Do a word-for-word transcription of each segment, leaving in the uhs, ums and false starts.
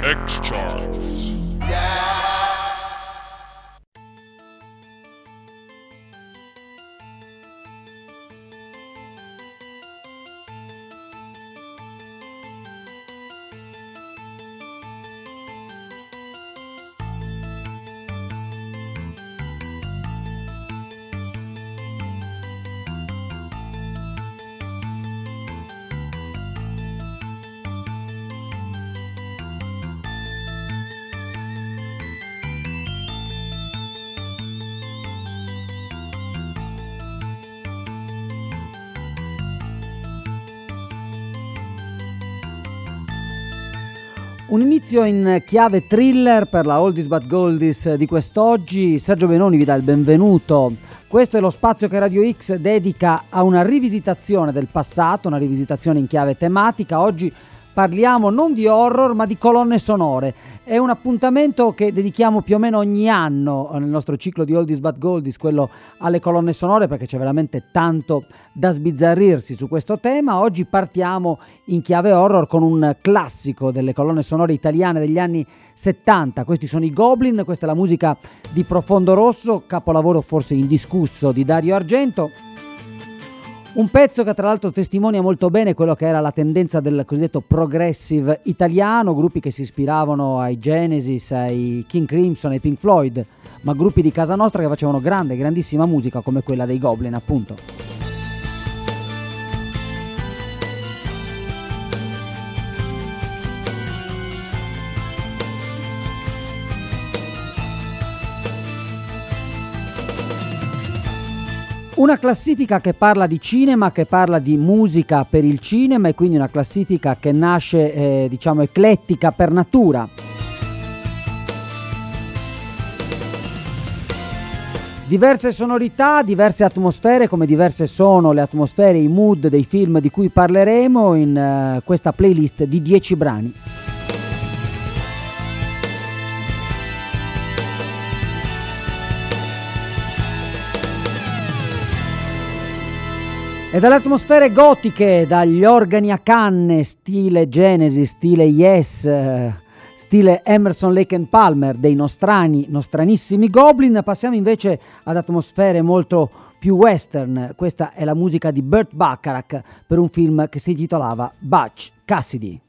X-Charts. Un inizio in chiave thriller per la Oldies but Goldies di quest'oggi. Sergio Benoni vi dà il benvenuto. Questo è lo spazio che Radio X dedica a una rivisitazione del passato, una rivisitazione in chiave tematica. Oggi parliamo non di horror ma di colonne sonore. È un appuntamento che dedichiamo più o meno ogni anno nel nostro ciclo di Oldies but Goldies, quello alle colonne sonore, perché c'è veramente tanto da sbizzarrirsi su questo tema. Oggi partiamo in chiave horror con un classico delle colonne sonore italiane degli anni settanta. Questi sono i Goblin, questa è la musica di Profondo Rosso, capolavoro forse indiscusso di Dario Argento. Un pezzo che tra l'altro testimonia molto bene quello che era la tendenza del cosiddetto progressive italiano, gruppi che si ispiravano ai Genesis, ai King Crimson, ai Pink Floyd, ma gruppi di casa nostra che facevano grande, grandissima musica come quella dei Goblin, appunto. Una classifica che parla di cinema, che parla di musica per il cinema, e quindi una classifica che nasce, eh, diciamo, eclettica per natura. Diverse sonorità, diverse atmosfere, come diverse sono le atmosfere, i mood dei film di cui parleremo in uh, questa playlist di dieci brani. E dalle atmosfere gotiche, dagli organi a canne, stile Genesis, stile Yes, eh, stile Emerson, Lake and Palmer, dei nostrani, nostranissimi Goblin, passiamo invece ad atmosfere molto più western. Questa è la musica di Burt Bacharach per un film che si intitolava Butch Cassidy.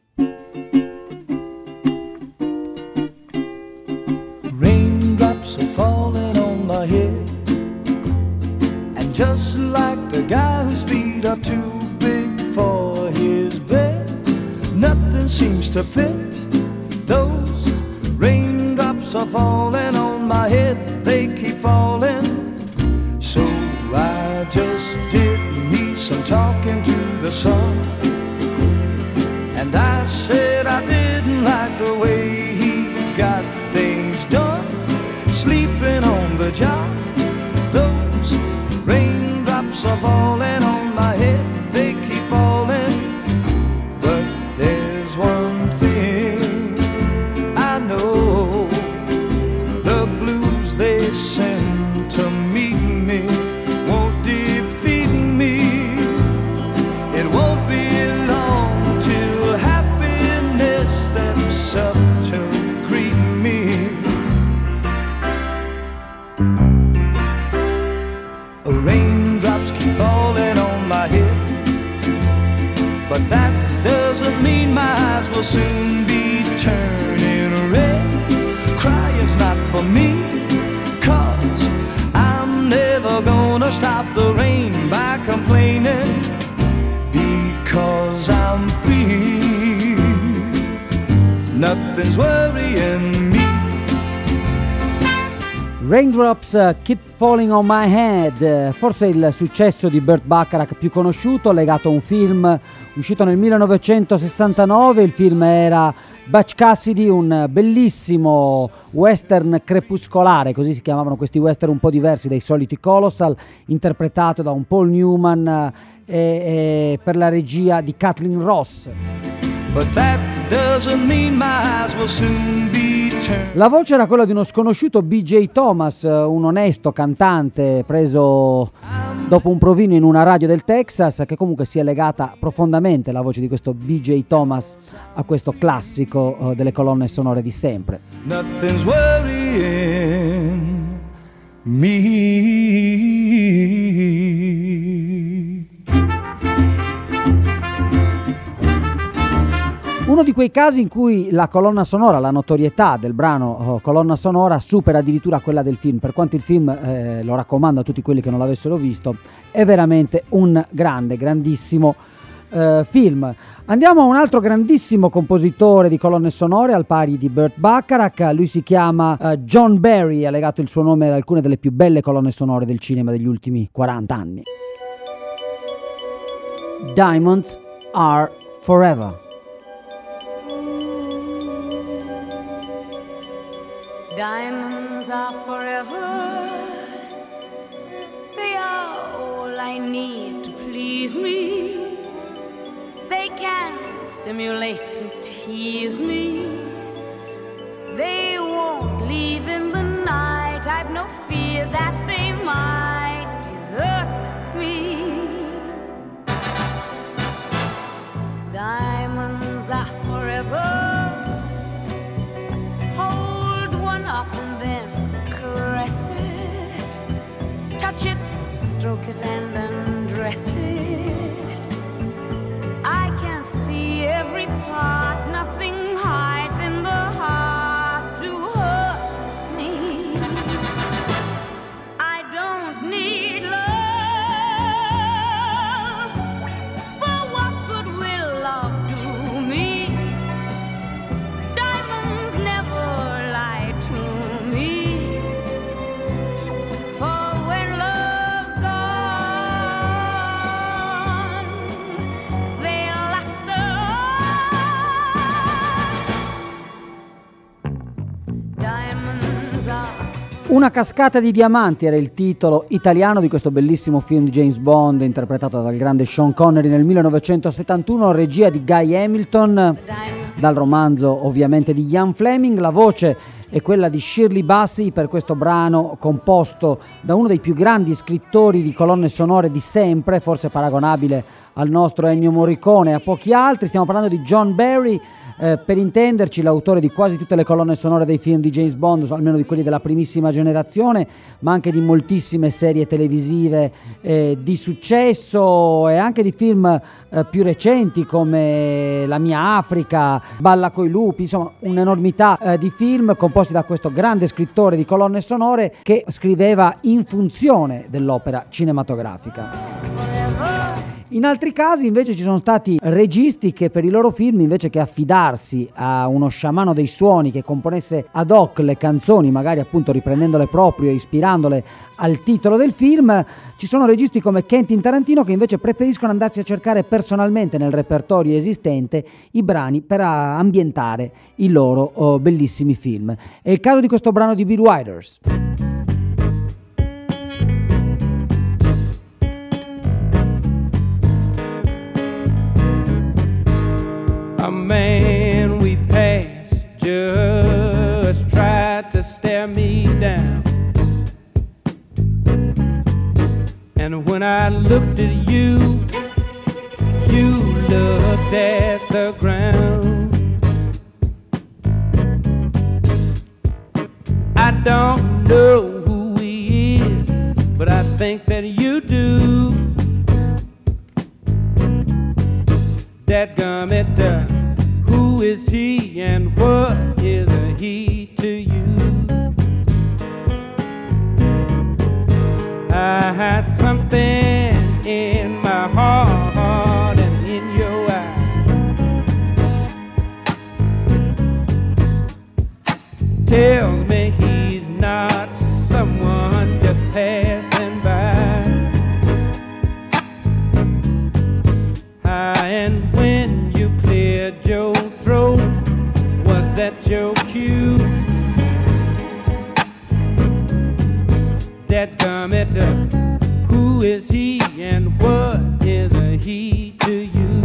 Raindrops are falling on my head, and just like the guy whose feet are too big for his bed, nothing seems to fit. Those raindrops are falling on my head, they keep falling. So I just did me some talking to the sun, and I said I didn't like the way he got things done, sleeping on the job. Those raindrops are falling on my head, they keep falling. But there's one thing I know, the blues they send to meet me won't defeat me. It won't be long till happiness steps up to greet me. Raindrops keep falling on my head, but that doesn't mean my eyes will soon be turning red. Crying's not for me, 'cause I'm never gonna stop the rain by complaining, because I'm free. Nothing's worrying me. Raindrops uh, Keep Falling on My Head, forse il successo di Burt Bacharach più conosciuto, legato a un film uscito nel millenovecentosessantanove. Il film era Butch Cassidy, un bellissimo western crepuscolare, così si chiamavano questi western un po' diversi dai soliti Colossal, interpretato da un Paul Newman e, e per la regia di Kathleen Ross. But that doesn't mean my eyes will soon be. La voce era quella di uno sconosciuto B J Thomas, un onesto cantante preso dopo un provino in una radio del Texas, che comunque si è legata profondamente, la voce di questo B J Thomas, a questo classico uh, delle colonne sonore di sempre. Nothing's worrying me. Uno di quei casi in cui la colonna sonora, la notorietà del brano oh, colonna sonora supera addirittura quella del film, per quanto il film, eh, lo raccomando a tutti quelli che non l'avessero visto, è veramente un grande, grandissimo eh, film. Andiamo a un altro grandissimo compositore di colonne sonore al pari di Burt Bacharach. Lui si chiama uh, John Barry, ha legato il suo nome ad alcune delle più belle colonne sonore del cinema degli ultimi quaranta anni. Diamonds Are Forever. Diamonds are forever, they are all I need to please me. They can stimulate and tease me. They won't leave in the night, I've no fear that they might desert me. Diamonds are forever, up and then caress it, touch it, stroke it and undress it. I can see every part, nothing hides in the heart to hurt me. I don't need love, for what good will love do me? Diamonds never lie to me, for when love's gone, they'll last on. Diamonds are. Una cascata di diamanti era il titolo italiano di questo bellissimo film di James Bond interpretato dal grande Sean Connery nel millenovecentosettantuno, regia di Guy Hamilton, dal romanzo ovviamente di Ian Fleming. La voce è quella di Shirley Bassey per questo brano composto da uno dei più grandi scrittori di colonne sonore di sempre, forse paragonabile al nostro Ennio Morricone e a pochi altri. Stiamo parlando di John Barry, eh, per intenderci l'autore di quasi tutte le colonne sonore dei film di James Bond, almeno di quelli della primissima generazione, ma anche di moltissime serie televisive eh, di successo e anche di film eh, più recenti come La mia Africa, Balla coi lupi, insomma un'enormità eh, di film composti da questo grande scrittore di colonne sonore che scriveva in funzione dell'opera cinematografica. In altri casi invece ci sono stati registi che per i loro film, invece che affidarsi a uno sciamano dei suoni che componesse ad hoc le canzoni, magari appunto riprendendole proprio e ispirandole al titolo del film, ci sono registi come Quentin Tarantino che invece preferiscono andarsi a cercare personalmente nel repertorio esistente i brani per ambientare i loro oh, bellissimi film. È il caso di questo brano di Bill Withers. A man we passed just tried to stare me down, and when I looked at you, you looked at the ground. I don't know who he is, but I think that you do. Dadgummit, uh, who is he and what is a he to you? I had something in my heart and in your eyes tells me he's not someone just passing by. And when you cleared your throat, was that your cue? Dadgummit, who is he and what is a he to you?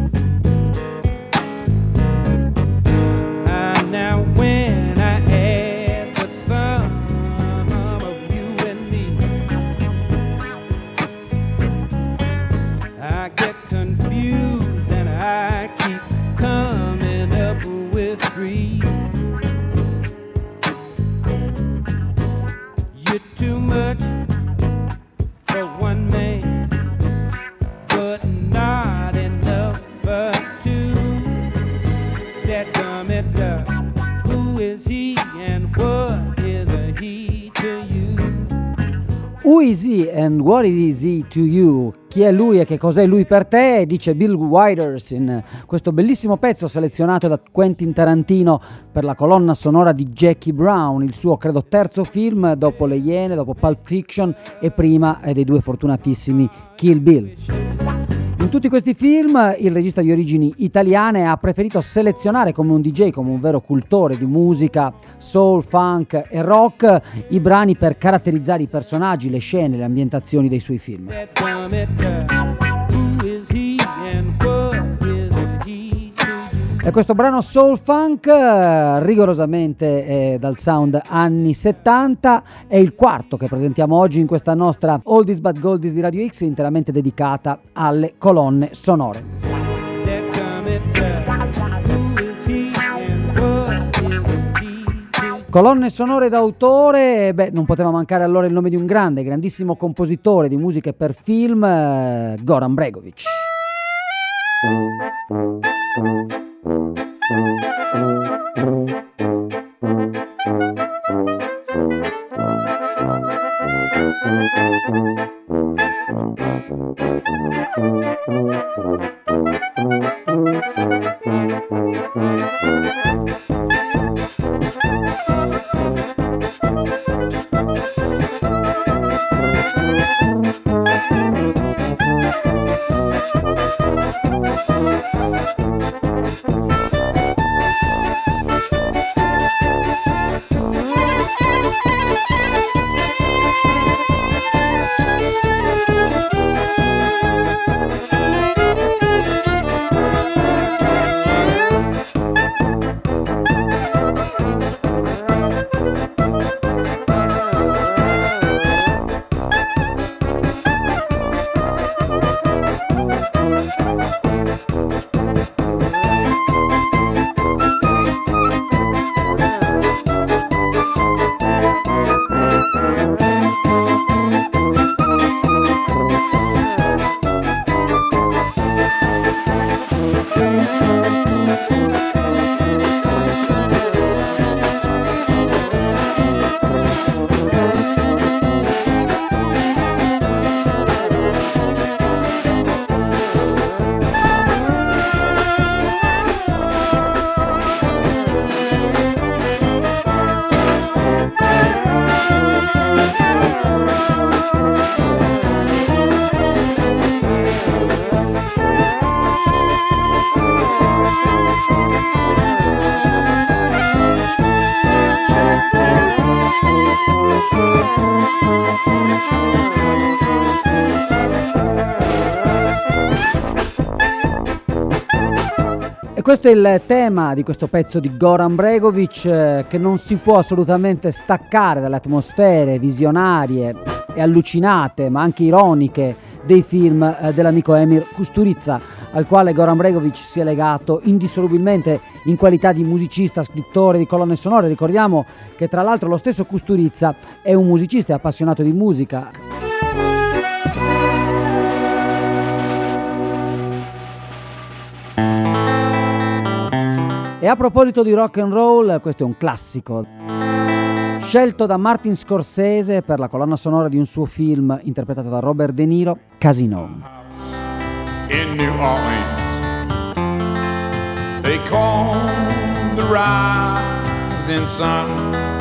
Ah, now when I add the sum of you and me, Dadgummit, uh, who is he and what is a he to you? Who is he and what is he to you? Chi è lui e che cos'è lui per te? Dice Bill Withers in questo bellissimo pezzo selezionato da Quentin Tarantino per la colonna sonora di Jackie Brown, il suo credo terzo film dopo Le Iene, dopo Pulp Fiction e prima dei due fortunatissimi Kill Bill. In tutti questi film il regista di origini italiane ha preferito selezionare come un D J, come un vero cultore di musica, soul, funk e rock, i brani per caratterizzare i personaggi, le scene, le ambientazioni dei suoi film. E questo brano soul funk, rigorosamente eh, dal sound anni settanta, è il quarto che presentiamo oggi in questa nostra Oldies but Goldies di Radio X, interamente dedicata alle colonne sonore. Colonne sonore d'autore, beh, non poteva mancare allora il nome di un grande, grandissimo compositore di musiche per film, eh, Goran Bregović. E questo è il tema di questo pezzo di Goran Bregović, eh, che non si può assolutamente staccare dalle atmosfere visionarie e allucinate, ma anche ironiche, dei film eh, dell'amico Emir Kusturica, al quale Goran Bregović si è legato indissolubilmente in qualità di musicista, scrittore di colonne sonore. Ricordiamo che tra l'altro lo stesso Kusturica è un musicista e appassionato di musica. E a proposito di rock and roll, questo è un classico scelto da Martin Scorsese per la colonna sonora di un suo film interpretato da Robert De Niro, Casino. In New Orleans, they call the rising sun,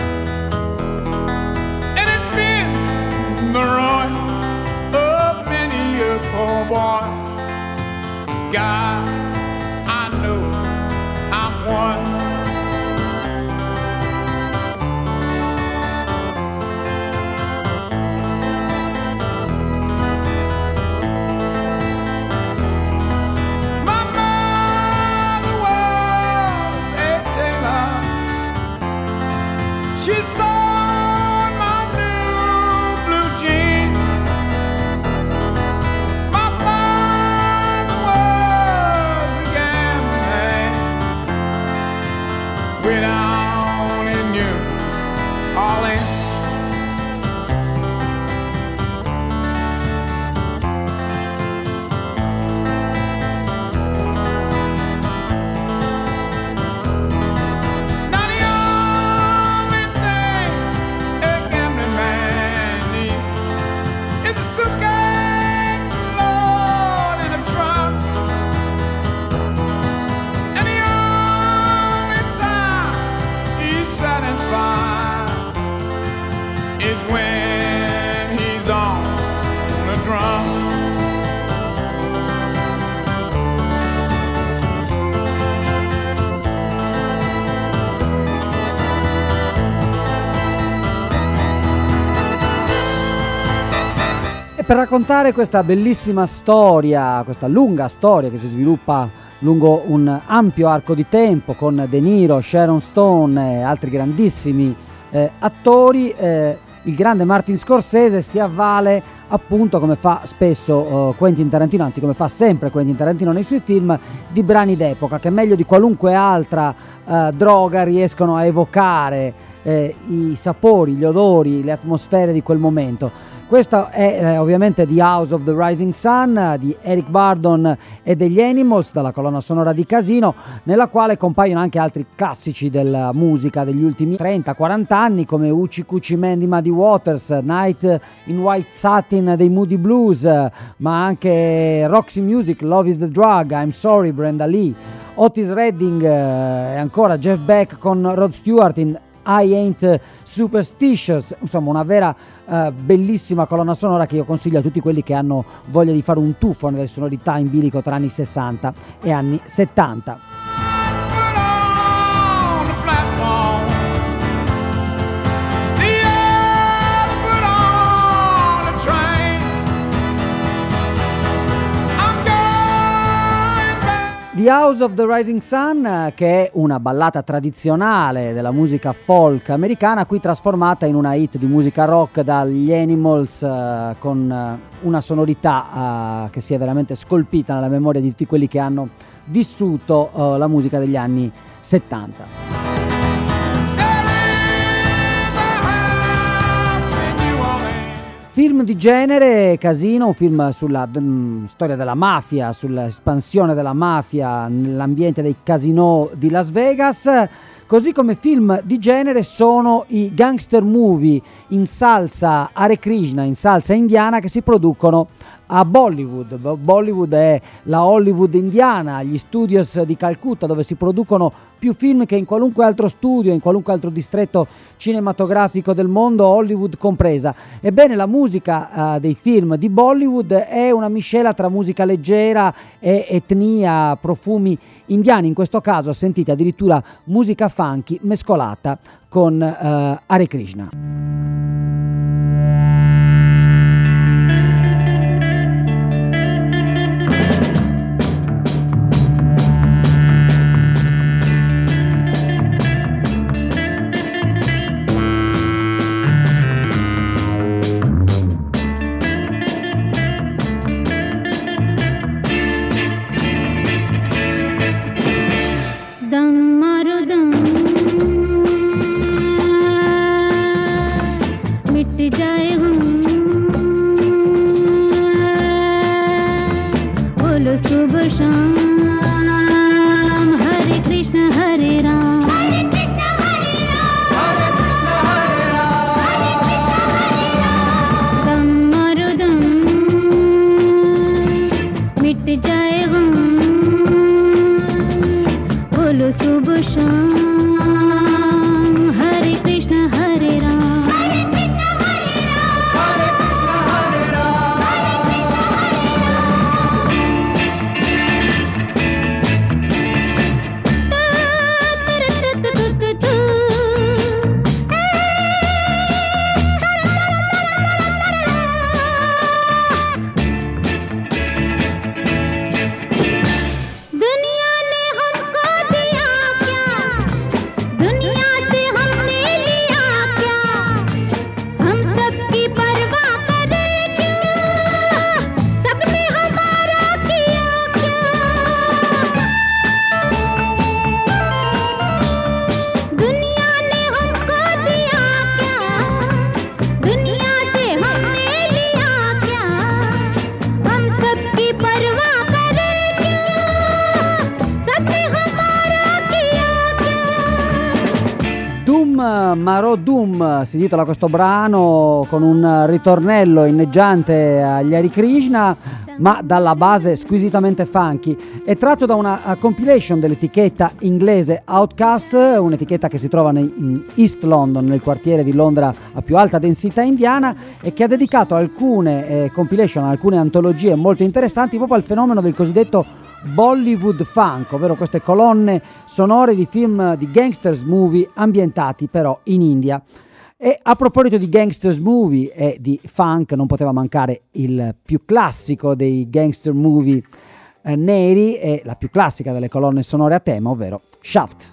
and it's been the ruin of many a poor boy. God, I know I'm one. She saw my new blue jeans. My father was a gambling man way down in New Orleans. per raccontare questa bellissima storia, questa lunga storia che si sviluppa lungo un ampio arco di tempo con De Niro, Sharon Stone e altri grandissimi eh, attori, eh, il grande Martin Scorsese si avvale appunto, come fa spesso uh, Quentin Tarantino, anzi come fa sempre Quentin Tarantino nei suoi film, di brani d'epoca che meglio di qualunque altra uh, droga riescono a evocare eh, i sapori, gli odori, le atmosfere di quel momento. Questo è eh, ovviamente The House of the Rising Sun eh, di Eric Burdon e degli Animals, dalla colonna sonora di Casino, nella quale compaiono anche altri classici della musica degli ultimi trenta quaranta anni come Ucci Cucci Man di Muddy Waters, Night in White Satin dei Moody Blues, eh, ma anche Roxy Music, Love is the Drug, I'm Sorry, Brenda Lee, Otis Redding eh, e ancora Jeff Beck con Rod Stewart in I Ain't Superstitious, insomma una vera uh, bellissima colonna sonora che io consiglio a tutti quelli che hanno voglia di fare un tuffo nelle sonorità in bilico tra anni sessanta e anni settanta. The House of the Rising Sun, che è una ballata tradizionale della musica folk americana, qui trasformata in una hit di musica rock dagli Animals, eh, con eh, una sonorità eh, che si è veramente scolpita nella memoria di tutti quelli che hanno vissuto eh, la musica degli anni settanta. Film di genere, Casino, un film sulla mh, storia della mafia, sull'espansione della mafia nell'ambiente dei casinò di Las Vegas, così come film di genere sono i gangster movie in salsa Hare Krishna, in salsa indiana, che si producono a Bollywood. Bollywood è la Hollywood indiana, gli studios di Calcutta dove si producono più film che in qualunque altro studio, in qualunque altro distretto cinematografico del mondo, Hollywood compresa. Ebbene, la musica uh, dei film di Bollywood è una miscela tra musica leggera e etnia, profumi indiani. In questo caso sentite addirittura musica funky mescolata con uh, Hare Krishna. Maro Doom si titola questo brano, con un ritornello inneggiante agli Hare Krishna, ma dalla base squisitamente funky. È tratto da una compilation dell'etichetta inglese Outcast, un'etichetta che si trova in East London, nel quartiere di Londra a più alta densità indiana, e che ha dedicato alcune eh, compilation, alcune antologie molto interessanti proprio al fenomeno del cosiddetto Bollywood funk, ovvero queste colonne sonore di film di gangsters movie ambientati però in India. E a proposito di gangsters movie e di funk, non poteva mancare il più classico dei gangster movie eh, neri e la più classica delle colonne sonore a tema, ovvero Shaft.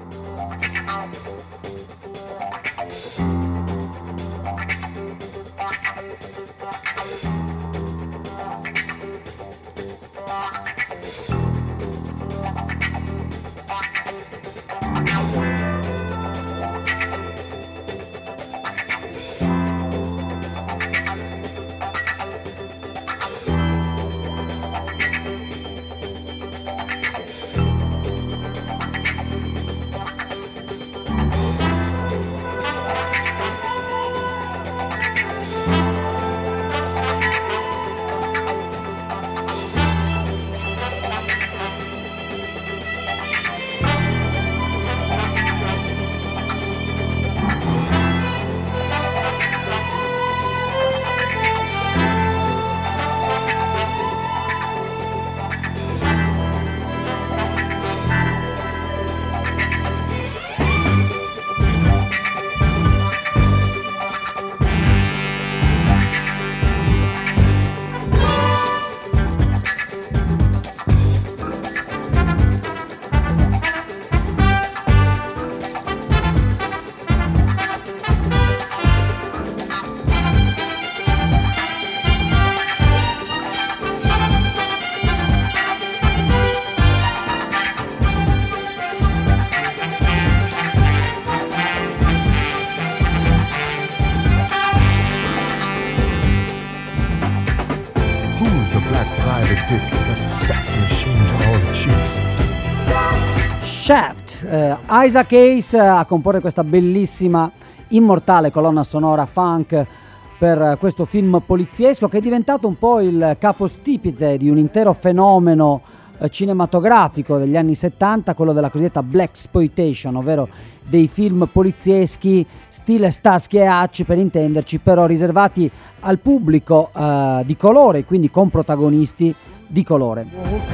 Shaft, eh, Isaac Hayes a comporre questa bellissima, immortale colonna sonora funk per questo film poliziesco che è diventato un po' il capostipite di un intero fenomeno eh, cinematografico degli anni settanta, quello della cosiddetta blaxploitation, ovvero dei film polizieschi stile Starsky e Hutch, per intenderci, però riservati al pubblico eh, di colore, quindi con protagonisti di colore.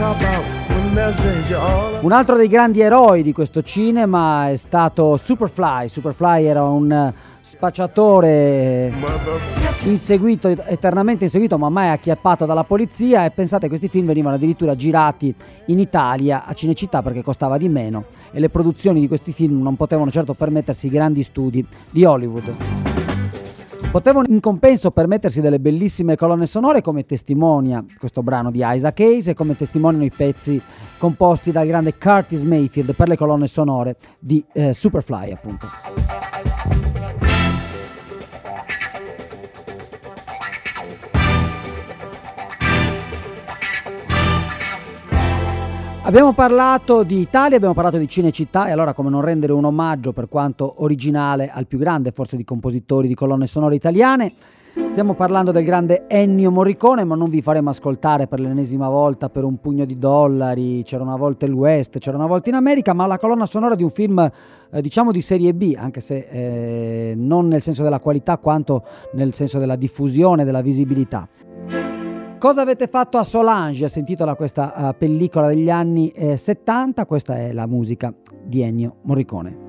Un altro dei grandi eroi di questo cinema è stato Superfly. Superfly era un spacciatore inseguito, eternamente inseguito, ma mai acchiappato dalla polizia, e pensate, questi film venivano addirittura girati in Italia a Cinecittà perché costava di meno e le produzioni di questi film non potevano certo permettersi i grandi studi di Hollywood. Potevano in compenso permettersi delle bellissime colonne sonore, come testimonia questo brano di Isaac Hayes e come testimoniano i pezzi composti dal grande Curtis Mayfield per le colonne sonore di eh, Superfly, appunto. Abbiamo parlato di Italia, abbiamo parlato di Cinecittà, e allora come non rendere un omaggio, per quanto originale, al più grande forse di compositori di colonne sonore italiane. Stiamo parlando del grande Ennio Morricone, ma non vi faremo ascoltare per l'ennesima volta Per un pugno di dollari, C'era una volta il West, C'era una volta in America, ma la colonna sonora di un film eh, diciamo di serie B, anche se eh, non nel senso della qualità quanto nel senso della diffusione, della visibilità. Cosa avete fatto a Solange? Si intitola questa uh, pellicola degli anni eh, settanta, questa è la musica di Ennio Morricone.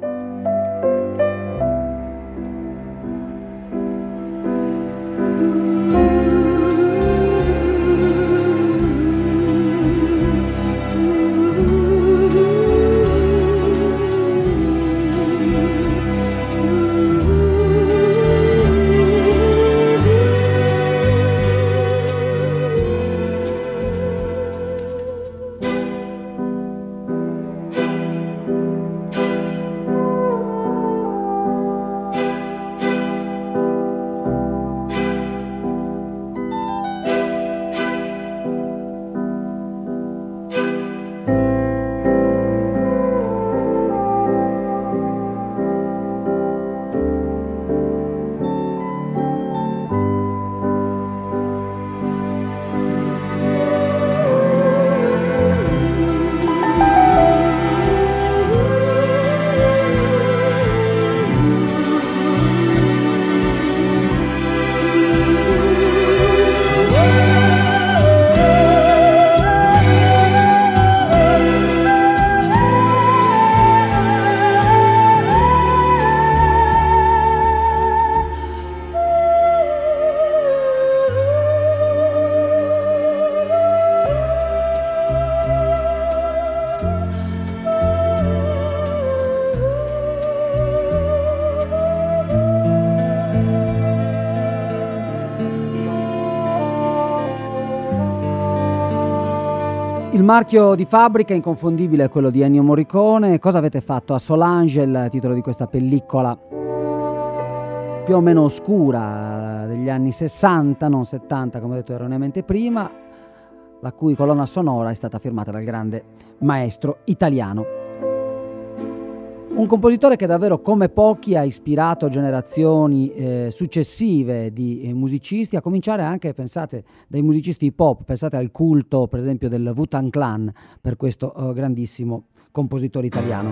marchio di fabbrica inconfondibile è quello di Ennio Morricone. Cosa avete fatto a Solange, il titolo di questa pellicola più o meno oscura degli anni sessanta, non settanta come ho detto erroneamente prima, la cui colonna sonora è stata firmata dal grande maestro italiano. Un compositore che davvero come pochi ha ispirato generazioni eh, successive di eh, musicisti, a cominciare anche, pensate, dai musicisti hip hop, pensate al culto per esempio del Wu-Tang Clan per questo eh, grandissimo compositore italiano.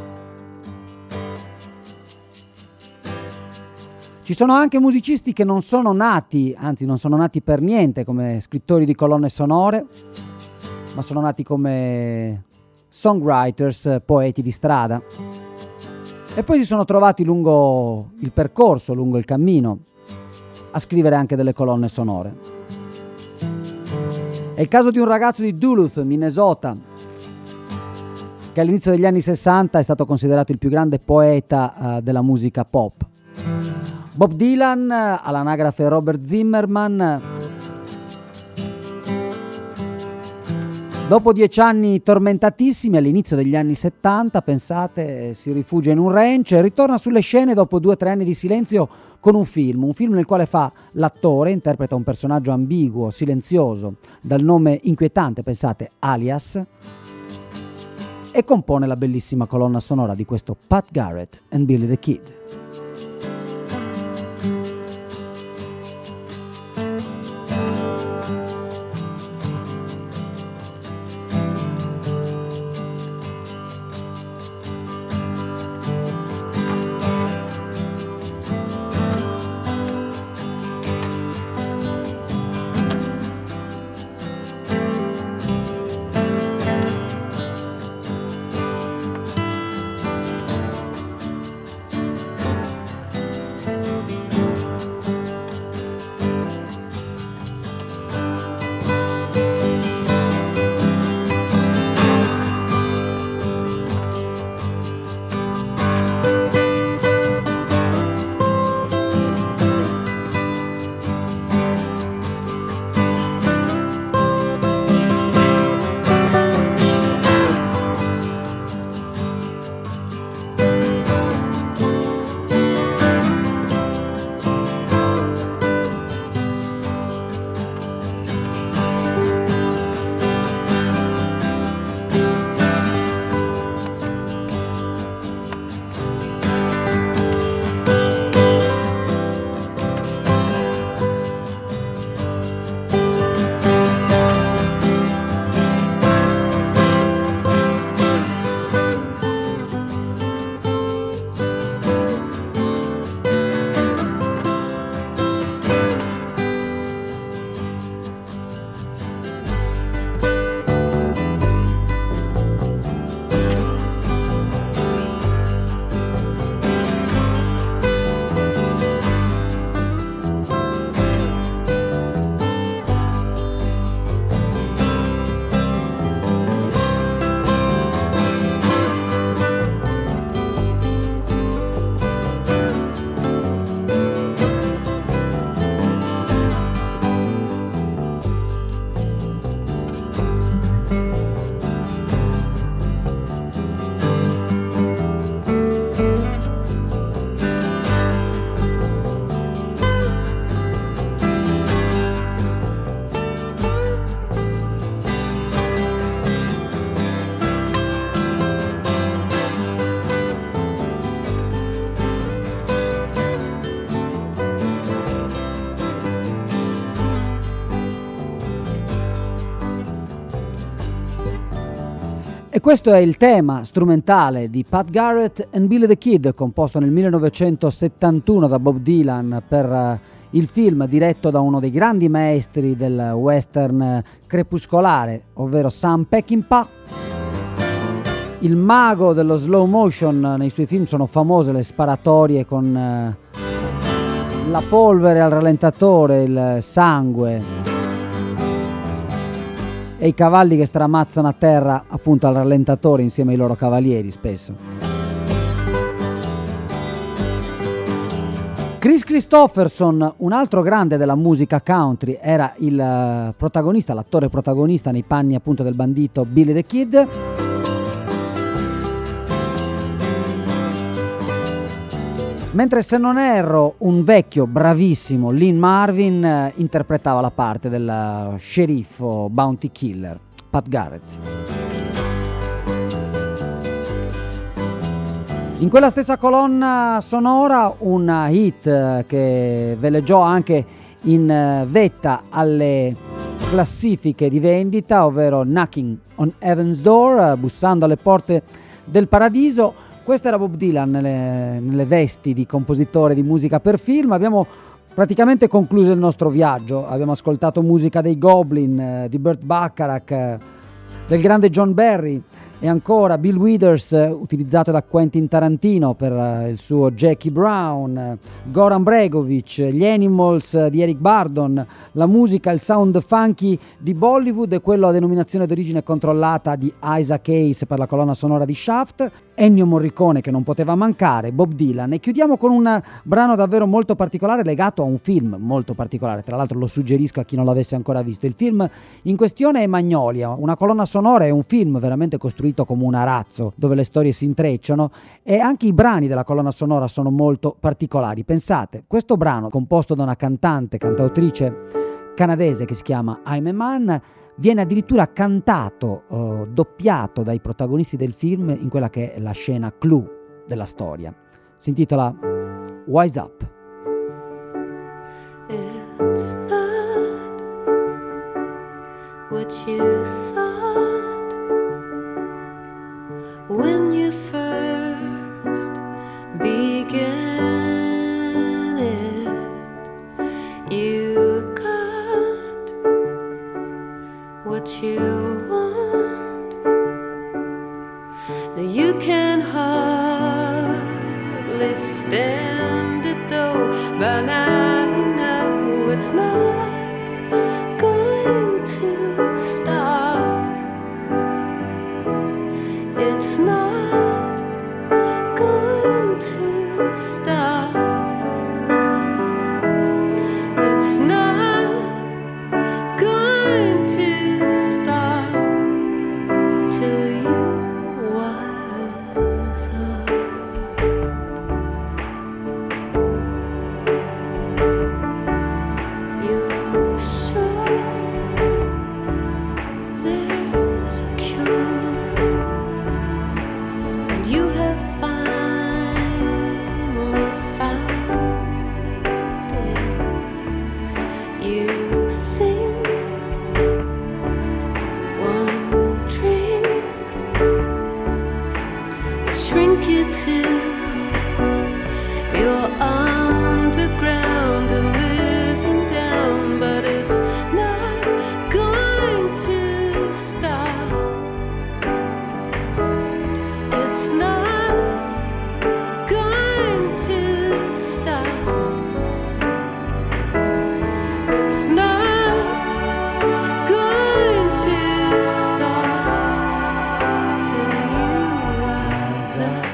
Ci sono anche musicisti che non sono nati, anzi non sono nati per niente come scrittori di colonne sonore, ma sono nati come songwriters, poeti di strada. E poi si sono trovati lungo il percorso, lungo il cammino, a scrivere anche delle colonne sonore. È il caso di un ragazzo di Duluth, Minnesota, che all'inizio degli anni sessanta è stato considerato il più grande poeta uh, della musica pop. Bob Dylan, all'anagrafe Robert Zimmerman. Dopo dieci anni tormentatissimi, all'inizio degli anni settanta, pensate, si rifugia in un ranch e ritorna sulle scene dopo due o tre anni di silenzio con un film, un film nel quale fa l'attore, interpreta un personaggio ambiguo, silenzioso, dal nome inquietante, pensate, Alias, e compone la bellissima colonna sonora di questo Pat Garrett and Billy the Kid. E questo è il tema strumentale di Pat Garrett and Billy the Kid, composto nel millenovecentosettantuno da Bob Dylan per uh, il film diretto da uno dei grandi maestri del western crepuscolare, ovvero Sam Peckinpah. Il mago dello slow motion, nei suoi film sono famose le sparatorie con uh, la polvere al rallentatore, il sangue e i cavalli che stramazzano a terra appunto al rallentatore insieme ai loro cavalieri spesso. Chris Christopherson, un altro grande della musica country, era il uh, protagonista, l'attore protagonista nei panni appunto del bandito Billy the Kid. Mentre, se non erro, un vecchio bravissimo Lynn Marvin uh, interpretava la parte del uh, sceriffo bounty killer Pat Garrett. In quella stessa colonna sonora un hit che veleggiò anche in vetta alle classifiche di vendita, ovvero Knocking on Heaven's Door, bussando alle porte del paradiso. Questo era Bob Dylan nelle, nelle vesti di compositore di musica per film. Abbiamo praticamente concluso il nostro viaggio, abbiamo ascoltato musica dei Goblin, di Burt Bacharach, del grande John Barry, e ancora Bill Withers, utilizzato da Quentin Tarantino per uh, il suo Jackie Brown, Goran Bregovic, gli Animals di Eric Burdon, la musica, il sound funky di Bollywood e quello a denominazione d'origine controllata di Isaac Hayes per la colonna sonora di Shaft, Ennio Morricone che non poteva mancare, Bob Dylan. E chiudiamo con un brano davvero molto particolare legato a un film molto particolare, tra l'altro lo suggerisco a chi non l'avesse ancora visto. Il film in questione è Magnolia, una colonna sonora e un film veramente costruito come un arazzo dove le storie si intrecciano, e anche i brani della colonna sonora sono molto particolari. Pensate, questo brano composto da una cantante, cantautrice canadese che si chiama I'm a Man, viene addirittura cantato, eh, doppiato dai protagonisti del film in quella che è la scena clou della storia. Si intitola Wise Up. It's not what you thought when you first began it. You got what you want. Now you can hardly stand it though. By now you know it's not going to stop. It's not going to stop. It's not going to stop till you wise up. You're sure there's a cure, and you have finally found it. You think one drink will shrink you to your underground and living down, but it's not going to stop. It's not going to stop. It's not going to stop till you rise up.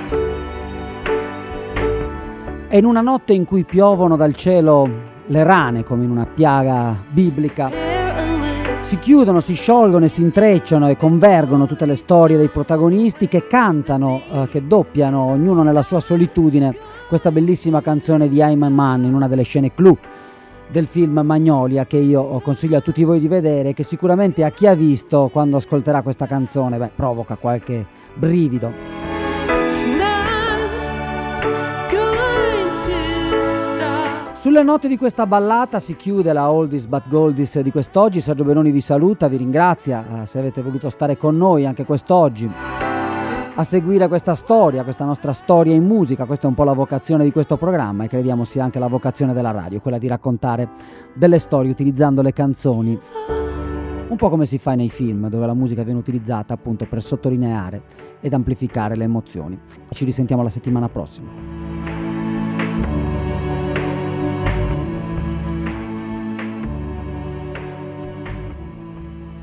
E in una notte in cui piovono dal cielo le rane come in una piaga biblica, si chiudono, si sciolgono e si intrecciano e convergono tutte le storie dei protagonisti che cantano, eh, che doppiano, ognuno nella sua solitudine, questa bellissima canzone di I'm a Man in una delle scene clou del film Magnolia, che io consiglio a tutti voi di vedere, che sicuramente a chi ha visto, quando ascolterà questa canzone, beh, provoca qualche brivido. It's not going to stop. Sulle note di questa ballata si chiude la Oldies but Goldies di quest'oggi. Sergio Benoni vi saluta, vi ringrazia eh, se avete voluto stare con noi anche quest'oggi a seguire questa storia, questa nostra storia in musica. Questa è un po' la vocazione di questo programma e crediamo sia anche la vocazione della radio, quella di raccontare delle storie utilizzando le canzoni, un po' come si fa nei film, dove la musica viene utilizzata appunto per sottolineare ed amplificare le emozioni. Ci risentiamo la settimana prossima.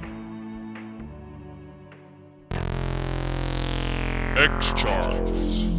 X-Charts.